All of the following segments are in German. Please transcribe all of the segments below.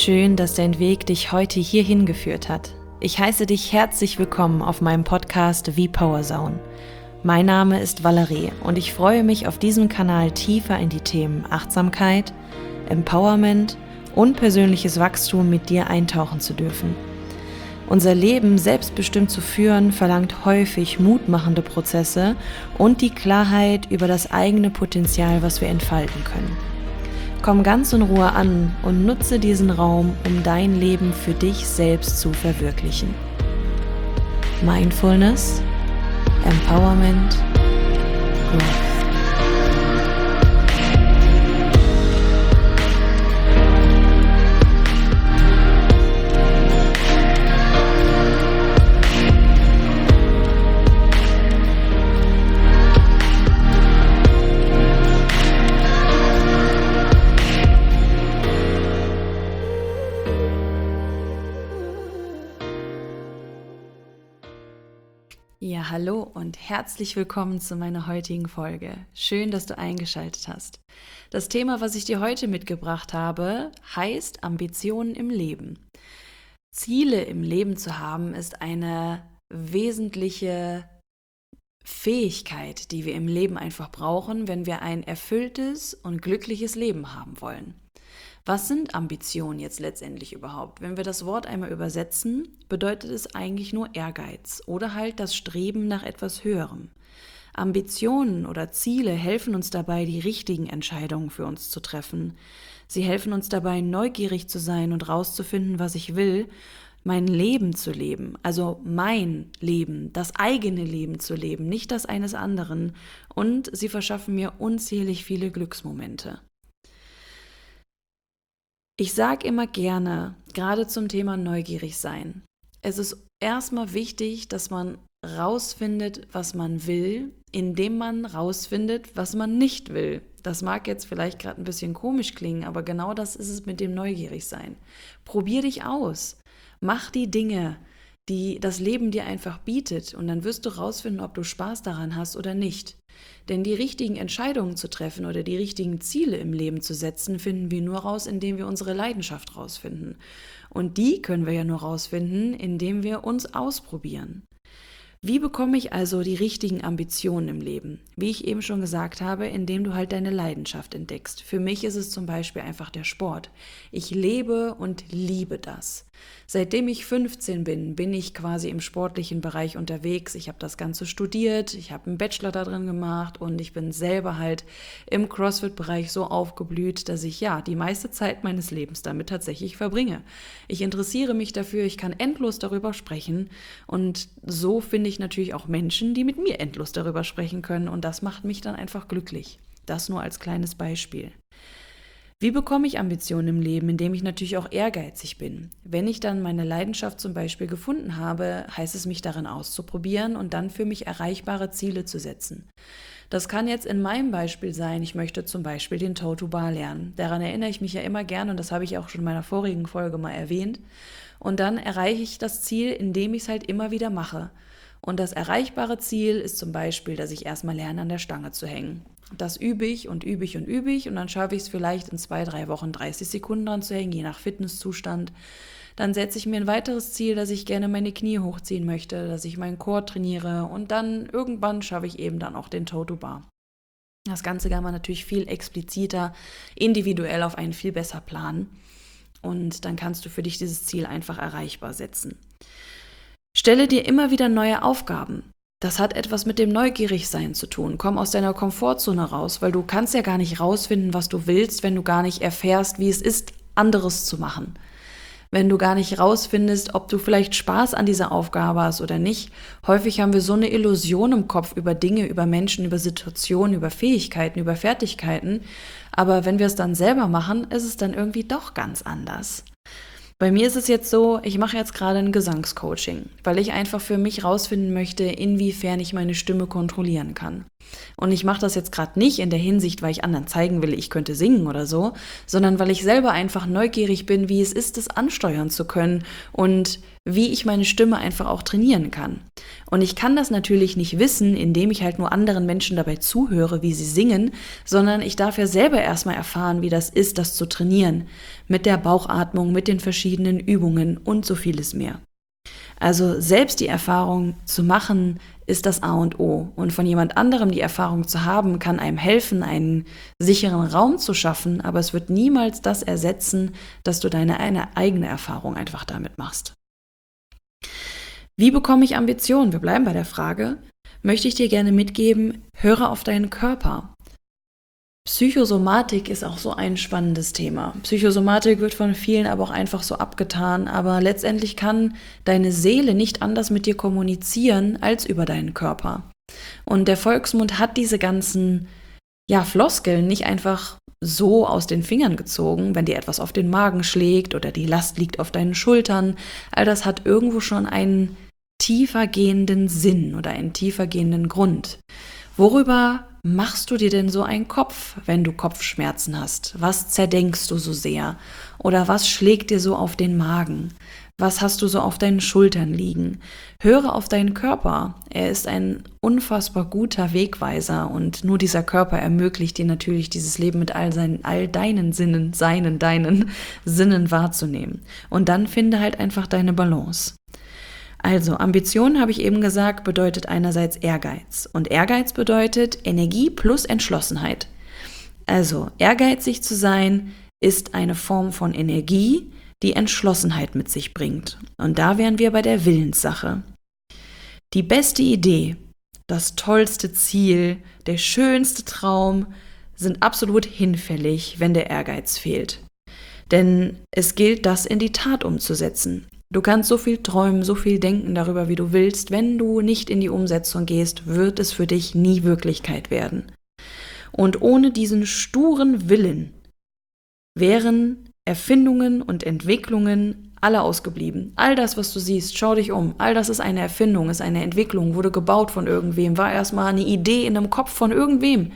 Schön, dass dein Weg dich heute hierhin geführt hat. Ich heiße dich herzlich willkommen auf meinem Podcast V-Power Zone. Mein Name ist Valerie und ich freue mich, auf diesem Kanal tiefer in die Themen Achtsamkeit, Empowerment und persönliches Wachstum mit dir eintauchen zu dürfen. Unser Leben selbstbestimmt zu führen, verlangt häufig mutmachende Prozesse und die Klarheit über das eigene Potenzial, was wir entfalten können. Komm ganz in Ruhe an und nutze diesen Raum, um dein Leben für dich selbst zu verwirklichen. Mindfulness, Empowerment, Growth. Ja, hallo und herzlich willkommen zu meiner heutigen Folge. Schön, dass du eingeschaltet hast. Das Thema, was ich dir heute mitgebracht habe, heißt Ambitionen im Leben. Ziele im Leben zu haben, ist eine wesentliche Fähigkeit, die wir im Leben einfach brauchen, wenn wir ein erfülltes und glückliches Leben haben wollen. Was sind Ambitionen jetzt letztendlich überhaupt? Wenn wir das Wort einmal übersetzen, bedeutet es eigentlich nur Ehrgeiz oder halt das Streben nach etwas Höherem. Ambitionen oder Ziele helfen uns dabei, die richtigen Entscheidungen für uns zu treffen. Sie helfen uns dabei, neugierig zu sein und rauszufinden, was ich will, mein Leben zu leben, also mein Leben, das eigene Leben zu leben, nicht das eines anderen. Und sie verschaffen mir unzählig viele Glücksmomente. Ich sage immer gerne, gerade zum Thema neugierig sein, es ist erstmal wichtig, dass man rausfindet, was man will, indem man rausfindet, was man nicht will. Das mag jetzt vielleicht gerade ein bisschen komisch klingen, aber genau das ist es mit dem Neugierigsein. Probier dich aus, mach die Dinge, die das Leben dir einfach bietet, und dann wirst du rausfinden, ob du Spaß daran hast oder nicht. Denn die richtigen Entscheidungen zu treffen oder die richtigen Ziele im Leben zu setzen, finden wir nur raus, indem wir unsere Leidenschaft rausfinden. Und die können wir ja nur rausfinden, indem wir uns ausprobieren. Wie bekomme ich also die richtigen Ambitionen im Leben? Wie ich eben schon gesagt habe, indem du halt deine Leidenschaft entdeckst. Für mich ist es zum Beispiel einfach der Sport. Ich lebe und liebe das. Seitdem ich 15 bin ich quasi im sportlichen Bereich unterwegs. Ich habe das Ganze studiert, ich habe einen Bachelor da drin gemacht und ich bin selber halt im CrossFit-Bereich so aufgeblüht, dass ich die meiste Zeit meines Lebens damit tatsächlich verbringe. Ich interessiere mich dafür, ich kann endlos darüber sprechen und so finde ich natürlich auch Menschen, die mit mir endlos darüber sprechen können, und das macht mich dann einfach glücklich. Das nur als kleines Beispiel. Wie bekomme ich Ambitionen im Leben? Indem ich natürlich auch ehrgeizig bin. Wenn ich dann meine Leidenschaft zum Beispiel gefunden habe, heißt es, mich darin auszuprobieren und dann für mich erreichbare Ziele zu setzen. Das kann jetzt in meinem Beispiel sein, ich möchte zum Beispiel den Toe-to-Bar lernen. Daran erinnere ich mich ja immer gerne und das habe ich auch schon in meiner vorigen Folge mal erwähnt. Und dann erreiche ich das Ziel, indem ich es halt immer wieder mache. Und das erreichbare Ziel ist zum Beispiel, dass ich erstmal lerne, an der Stange zu hängen. Das übe ich und übe ich und übe ich und dann schaffe ich es vielleicht in 2-3 Wochen 30 Sekunden dran zu hängen, je nach Fitnesszustand. Dann setze ich mir ein weiteres Ziel, dass ich gerne meine Knie hochziehen möchte, dass ich meinen Core trainiere und dann irgendwann schaffe ich eben dann auch den Toe-to-Bar. Das Ganze kann man natürlich viel expliziter, individuell auf einen viel besser planen und dann kannst du für dich dieses Ziel einfach erreichbar setzen. Stelle dir immer wieder neue Aufgaben. Das hat etwas mit dem Neugierigsein zu tun. Komm aus deiner Komfortzone raus, weil du kannst ja gar nicht rausfinden, was du willst, wenn du gar nicht erfährst, wie es ist, anderes zu machen. Wenn du gar nicht rausfindest, ob du vielleicht Spaß an dieser Aufgabe hast oder nicht. Häufig haben wir so eine Illusion im Kopf über Dinge, über Menschen, über Situationen, über Fähigkeiten, über Fertigkeiten. Aber wenn wir es dann selber machen, ist es dann irgendwie doch ganz anders. Bei mir ist es jetzt so, ich mache jetzt gerade ein Gesangscoaching, weil ich einfach für mich rausfinden möchte, inwiefern ich meine Stimme kontrollieren kann. Und ich mache das jetzt gerade nicht in der Hinsicht, weil ich anderen zeigen will, ich könnte singen oder so, sondern weil ich selber einfach neugierig bin, wie es ist, das ansteuern zu können und wie ich meine Stimme einfach auch trainieren kann. Und ich kann das natürlich nicht wissen, indem ich halt nur anderen Menschen dabei zuhöre, wie sie singen, sondern ich darf ja selber erstmal erfahren, wie das ist, das zu trainieren. Mit der Bauchatmung, mit den verschiedenen Übungen und so vieles mehr. Also selbst die Erfahrung zu machen, ist das A und O. Und von jemand anderem die Erfahrung zu haben, kann einem helfen, einen sicheren Raum zu schaffen, aber es wird niemals das ersetzen, dass du deine eigene Erfahrung einfach damit machst. Wie bekomme ich Ambitionen? Wir bleiben bei der Frage. Möchte ich dir gerne mitgeben, höre auf deinen Körper. Psychosomatik ist auch so ein spannendes Thema. Psychosomatik wird von vielen aber auch einfach so abgetan, aber letztendlich kann deine Seele nicht anders mit dir kommunizieren als über deinen Körper. Und der Volksmund hat diese ganzen Floskeln nicht einfach so aus den Fingern gezogen, wenn dir etwas auf den Magen schlägt oder die Last liegt auf deinen Schultern. All das hat irgendwo schon einen tiefer gehenden Sinn oder einen tiefer gehenden Grund. Worüber machst du dir denn so einen Kopf, wenn du Kopfschmerzen hast? Was zerdenkst du so sehr? Oder was schlägt dir so auf den Magen? Was hast du so auf deinen Schultern liegen? Höre auf deinen Körper. Er ist ein unfassbar guter Wegweiser und nur dieser Körper ermöglicht dir natürlich dieses Leben mit all deinen Sinnen, deinen Sinnen wahrzunehmen. Und dann finde halt einfach deine Balance. Also Ambition, habe ich eben gesagt, bedeutet einerseits Ehrgeiz. Und Ehrgeiz bedeutet Energie plus Entschlossenheit. Also ehrgeizig zu sein ist eine Form von Energie, die Entschlossenheit mit sich bringt. Und da wären wir bei der Willenssache. Die beste Idee, das tollste Ziel, der schönste Traum sind absolut hinfällig, wenn der Ehrgeiz fehlt. Denn es gilt, das in die Tat umzusetzen. Du kannst so viel träumen, so viel denken darüber, wie du willst. Wenn du nicht in die Umsetzung gehst, wird es für dich nie Wirklichkeit werden. Und ohne diesen sturen Willen wären Erfindungen und Entwicklungen alle ausgeblieben. All das, was du siehst, schau dich um. All das ist eine Erfindung, ist eine Entwicklung, wurde gebaut von irgendwem, war erstmal eine Idee in einem Kopf von irgendwem.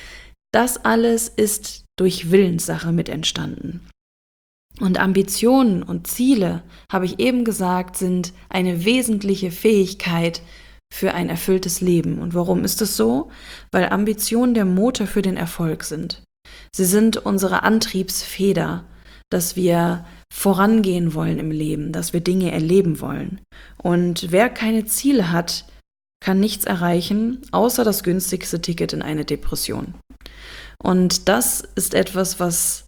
Das alles ist durch Willenssache mit entstanden. Und Ambitionen und Ziele, habe ich eben gesagt, sind eine wesentliche Fähigkeit für ein erfülltes Leben. Und warum ist es so? Weil Ambitionen der Motor für den Erfolg sind. Sie sind unsere Antriebsfeder, dass wir vorangehen wollen im Leben, dass wir Dinge erleben wollen. Und wer keine Ziele hat, kann nichts erreichen, außer das günstigste Ticket in eine Depression. Und das ist etwas, was,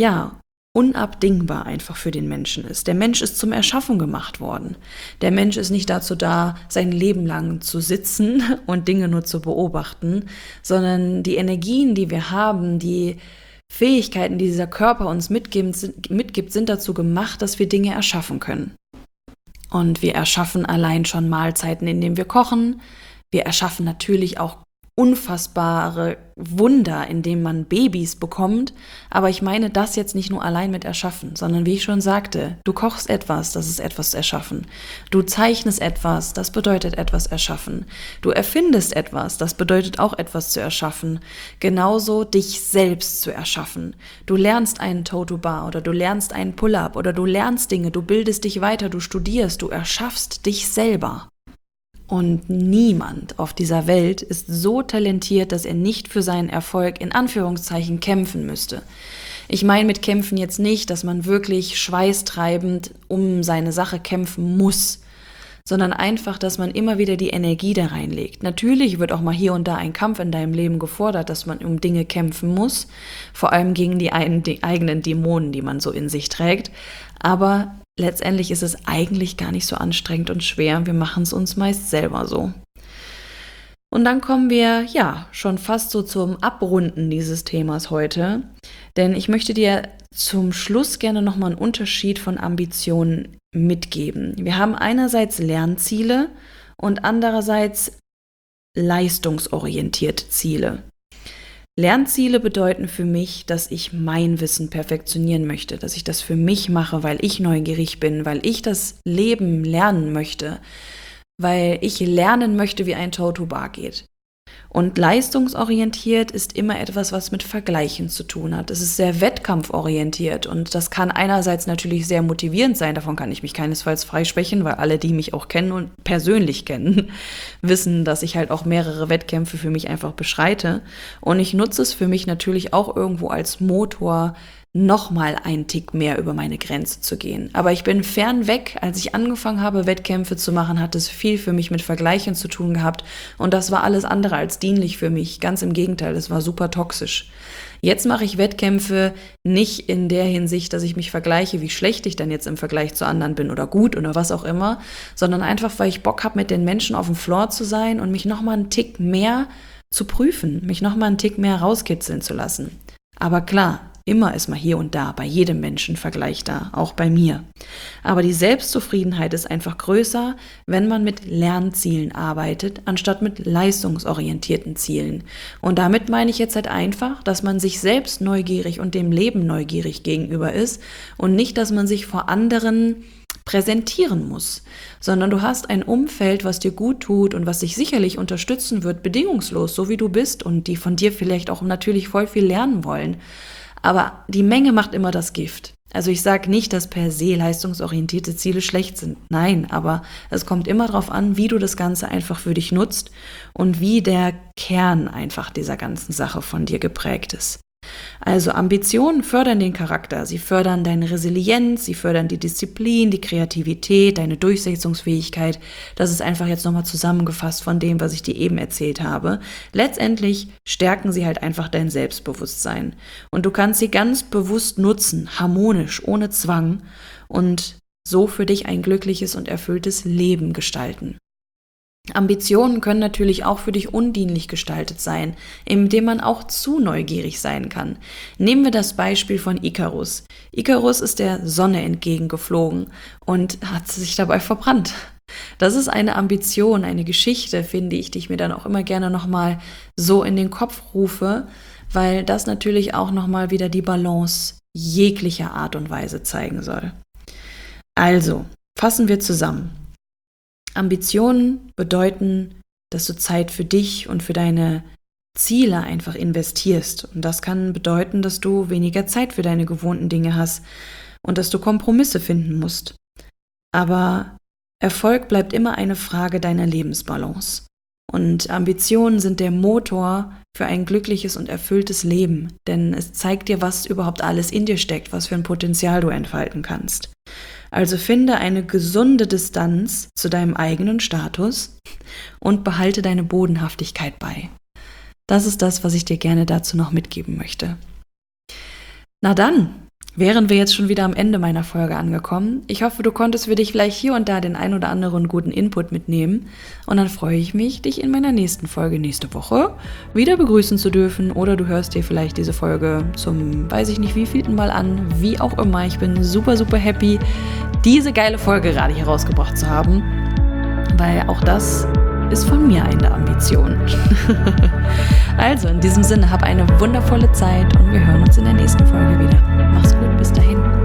unabdingbar einfach für den Menschen ist. Der Mensch ist zum Erschaffen gemacht worden. Der Mensch ist nicht dazu da, sein Leben lang zu sitzen und Dinge nur zu beobachten, sondern die Energien, die wir haben, die Fähigkeiten, die dieser Körper uns mitgibt, sind dazu gemacht, dass wir Dinge erschaffen können. Und wir erschaffen allein schon Mahlzeiten, indem wir kochen. Wir erschaffen natürlich auch unfassbare Wunder, indem man Babys bekommt. Aber ich meine das jetzt nicht nur allein mit Erschaffen, sondern wie ich schon sagte, du kochst etwas, das ist etwas erschaffen. Du zeichnest etwas, das bedeutet etwas erschaffen. Du erfindest etwas, das bedeutet auch etwas zu erschaffen. Genauso dich selbst zu erschaffen. Du lernst einen Toe-to-Bar oder du lernst einen Pull-up oder du lernst Dinge, du bildest dich weiter, du studierst, du erschaffst dich selber. Und niemand auf dieser Welt ist so talentiert, dass er nicht für seinen Erfolg in Anführungszeichen kämpfen müsste. Ich meine mit kämpfen jetzt nicht, dass man wirklich schweißtreibend um seine Sache kämpfen muss, sondern einfach, dass man immer wieder die Energie da reinlegt. Natürlich wird auch mal hier und da ein Kampf in deinem Leben gefordert, dass man um Dinge kämpfen muss, vor allem gegen die eigenen Dämonen, die man so in sich trägt, aber letztendlich ist es eigentlich gar nicht so anstrengend und schwer. Wir machen es uns meist selber so. Und dann kommen wir schon fast so zum Abrunden dieses Themas heute. Denn ich möchte dir zum Schluss gerne nochmal einen Unterschied von Ambitionen mitgeben. Wir haben einerseits Lernziele und andererseits leistungsorientierte Ziele. Lernziele bedeuten für mich, dass ich mein Wissen perfektionieren möchte, dass ich das für mich mache, weil ich neugierig bin, weil ich das Leben lernen möchte, weil ich lernen möchte, wie ein Toe-to-Bar geht. Und leistungsorientiert ist immer etwas, was mit Vergleichen zu tun hat. Es ist sehr wettkampforientiert und das kann einerseits natürlich sehr motivierend sein. Davon kann ich mich keinesfalls freisprechen, weil alle, die mich auch kennen und persönlich kennen, wissen, dass ich halt auch mehrere Wettkämpfe für mich einfach beschreite. Und ich nutze es für mich natürlich auch irgendwo als Motor, nochmal einen Tick mehr über meine Grenze zu gehen. Aber ich bin fernweg. Als ich angefangen habe, Wettkämpfe zu machen, hat es viel für mich mit Vergleichen zu tun gehabt. Und das war alles andere als dienlich für mich. Ganz im Gegenteil, es war super toxisch. Jetzt mache ich Wettkämpfe nicht in der Hinsicht, dass ich mich vergleiche, wie schlecht ich dann jetzt im Vergleich zu anderen bin oder gut oder was auch immer, sondern einfach, weil ich Bock habe, mit den Menschen auf dem Floor zu sein und mich nochmal einen Tick mehr zu prüfen, mich nochmal einen Tick mehr rauskitzeln zu lassen. Aber klar, immer ist mal hier und da, bei jedem Menschen Vergleich da, auch bei mir. Aber die Selbstzufriedenheit ist einfach größer, wenn man mit Lernzielen arbeitet, anstatt mit leistungsorientierten Zielen. Und damit meine ich jetzt halt einfach, dass man sich selbst neugierig und dem Leben neugierig gegenüber ist und nicht, dass man sich vor anderen präsentieren muss, sondern du hast ein Umfeld, was dir gut tut und was dich sicherlich unterstützen wird, bedingungslos, so wie du bist und die von dir vielleicht auch natürlich voll viel lernen wollen. Aber die Menge macht immer das Gift. Also ich sage nicht, dass per se leistungsorientierte Ziele schlecht sind. Nein, aber es kommt immer darauf an, wie du das Ganze einfach für dich nutzt und wie der Kern einfach dieser ganzen Sache von dir geprägt ist. Also Ambitionen fördern den Charakter, sie fördern deine Resilienz, sie fördern die Disziplin, die Kreativität, deine Durchsetzungsfähigkeit. Das ist einfach jetzt nochmal zusammengefasst von dem, was ich dir eben erzählt habe. Letztendlich stärken sie halt einfach dein Selbstbewusstsein. Und du kannst sie ganz bewusst nutzen, harmonisch, ohne Zwang und so für dich ein glückliches und erfülltes Leben gestalten. Ambitionen können natürlich auch für dich undienlich gestaltet sein, indem man auch zu neugierig sein kann. Nehmen wir das Beispiel von Ikarus. Ikarus ist der Sonne entgegengeflogen und hat sich dabei verbrannt. Das ist eine Ambition, eine Geschichte, finde ich, die ich mir dann auch immer gerne nochmal so in den Kopf rufe, weil das natürlich auch nochmal wieder die Balance jeglicher Art und Weise zeigen soll. Also, fassen wir zusammen. Ambitionen bedeuten, dass du Zeit für dich und für deine Ziele einfach investierst. Und das kann bedeuten, dass du weniger Zeit für deine gewohnten Dinge hast und dass du Kompromisse finden musst. Aber Erfolg bleibt immer eine Frage deiner Lebensbalance. Und Ambitionen sind der Motor für ein glückliches und erfülltes Leben, denn es zeigt dir, was überhaupt alles in dir steckt, was für ein Potenzial du entfalten kannst. Also finde eine gesunde Distanz zu deinem eigenen Status und behalte deine Bodenhaftigkeit bei. Das ist das, was ich dir gerne dazu noch mitgeben möchte. Na dann, wären wir jetzt schon wieder am Ende meiner Folge angekommen. Ich hoffe, du konntest für dich vielleicht hier und da den ein oder anderen guten Input mitnehmen. Und dann freue ich mich, dich in meiner nächsten Folge nächste Woche wieder begrüßen zu dürfen. Oder du hörst dir vielleicht diese Folge zum, weiß ich nicht wievielten Mal an. Wie auch immer, ich bin super, super happy, diese geile Folge gerade hier rausgebracht zu haben. Weil auch das ist von mir eine Ambition. Also, in diesem Sinne, hab eine wundervolle Zeit und wir hören uns in der nächsten Folge wieder. Mach's gut, bis dahin.